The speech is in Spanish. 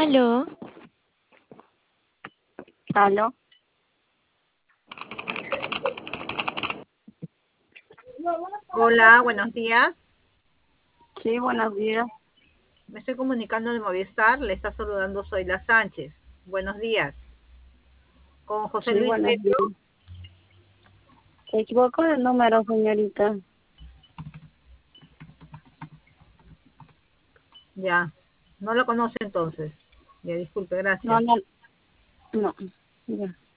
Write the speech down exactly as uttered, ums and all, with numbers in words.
Aló, ¿Aló? Hola, buenos días. Sí, buenos días. Me estoy comunicando de Movistar. Le está saludando Zoila Sánchez. Buenos días. Con José Sí, Luis buenos Petro. días. Se equivocó el número, señorita. Ya. No lo conoce entonces. Ya, disculpe, No, gracias. no, no. Ya.